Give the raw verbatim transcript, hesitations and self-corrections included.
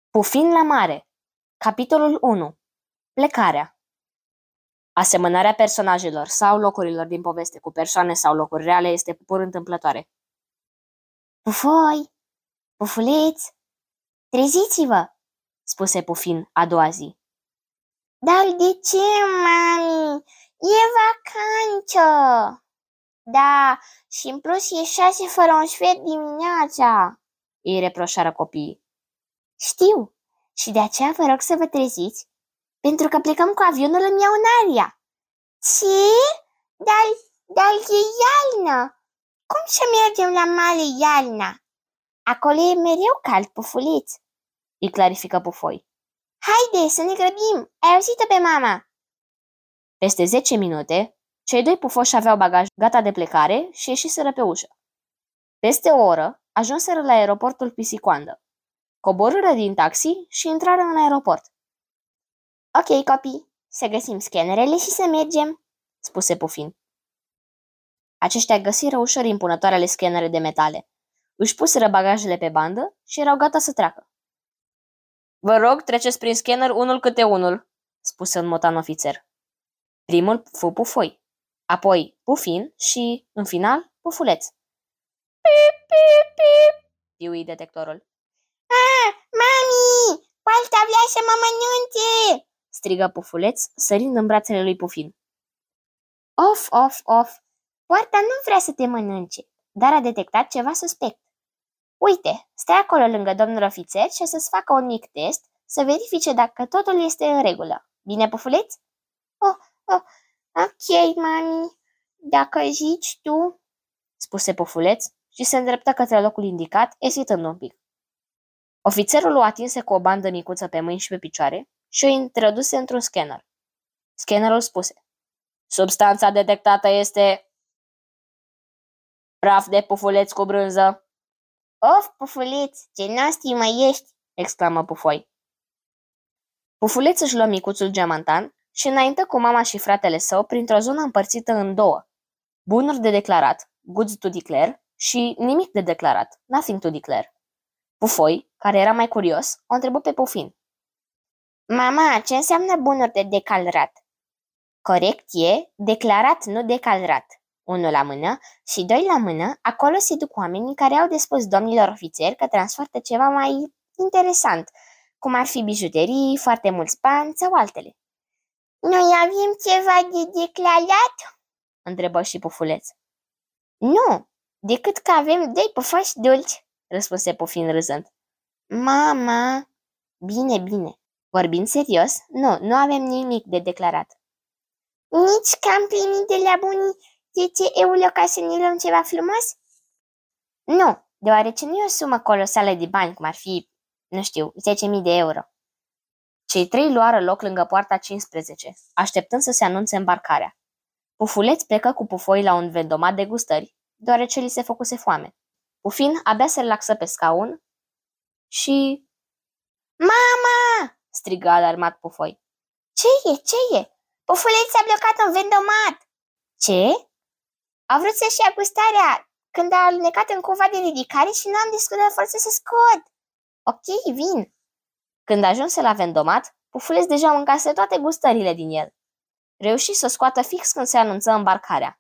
Pufin la mare. Capitolul unu. Plecarea. Asemănarea personajelor sau locurilor din poveste cu persoane sau locuri reale este pur întâmplătoare. Pufoi, pufuleți, treziți-vă, spuse Pufin a doua zi. Dar de ce, mami? E vacanță. Da, și în plus e șase fără un sfert dimineața, îi reproșară copiii. Știu, și de aceea vă rog să vă treziți, pentru că plecăm cu avionul în Miaunaria. Ce? Dar, dar e iarnă. Cum să mergem la mare iarna? Acolo e mereu cald, pufuliț, îi clarifică Pufoi. Haide, să ne grăbim, ai auzit-o pe mama. Peste zece minute, cei doi pufoși aveau bagaj gata de plecare și ieșiseră pe ușă. Peste o oră, ajunseră la aeroportul Pisicoandă. Coborâră din taxi și intrară în aeroport. Ok, copii, să găsim scanerele și să mergem, spuse Pufin. Aceștia găsiră ușor impunătoarele scanere de metale. Își puseră bagajele pe bandă și erau gata să treacă. Vă rog, treceți prin scanner unul câte unul, spuse un motan ofițer. Primul fu Pufoi, apoi Pufin și, în final, Pufuleț. Pip, pip, pip, piui detectorul. Ah, mami, poarta vrea să mă mănânce, strigă Pufuleț, sărind în brațele lui Pufin. Of, of, of, poarta nu vrea să te mănânce, dar a detectat ceva suspect. Uite, stai acolo lângă domnul ofițer și o să-ți facă un mic test să verifice dacă totul este în regulă. Bine, Pufuleț? Oh, oh, ok, mami, dacă zici tu, spuse Pufuleț și se îndreptă către locul indicat, ezitând un pic. Ofițerul o atinse cu o bandă micuță pe mâini și pe picioare și o introduse într-un scanner. Scannerul spuse: substanța detectată este praf de pufuleț cu brânză. Of, Pufuleț, ce nasty mai ești, exclamă Pufoi. Pufuleț își luă micuțul geamantan și înaintă cu mama și fratele său printr-o zonă împărțită în două: bunuri de declarat, goods to declare, și nimic de declarat, nothing to declare. Pufoi, care era mai curios, o întrebă pe Pufin. Mama, ce înseamnă bunuri de declarat? Corect e declarat, nu declarat. Unul la mână și doi la mână, acolo se duc oamenii care au de spus domnilor ofițeri că transportă ceva mai interesant, cum ar fi bijuterii, foarte mulți bani sau altele. Noi avem ceva de declarat? Întrebă și Pufuleț. Nu, decât că avem doi pufoși dulci, răspunse Pufin râzând. Mama, bine, bine, vorbind serios, nu, nu avem nimic de declarat. Nici că am primit de la bunii zece euro ca să ne luăm ceva frumos? Nu, deoarece nu e o sumă colosală de bani, cum ar fi, nu știu, zece mii de euro. Cei trei luară loc lângă poarta cincisprezece, așteptând să se anunțe îmbarcarea. Pufuleț plecă cu Pufoi la un vendomat de gustări, deoarece li se făcuse foame. Pufin abia se relaxă pe scaun și... Mama! strigă alarmat Pufoi. Ce e? Ce e? Pufuleț s-a blocat în vendomat! Ce? A vrut să-și ia gustarea când a alunecat în cuva de ridicare și nu am descurat forță să scot. Ok, vin. Când ajunse la vendomat, Pufuleț deja mâncase toate gustările din el. Reuși să scoată fix când se anunță îmbarcarea.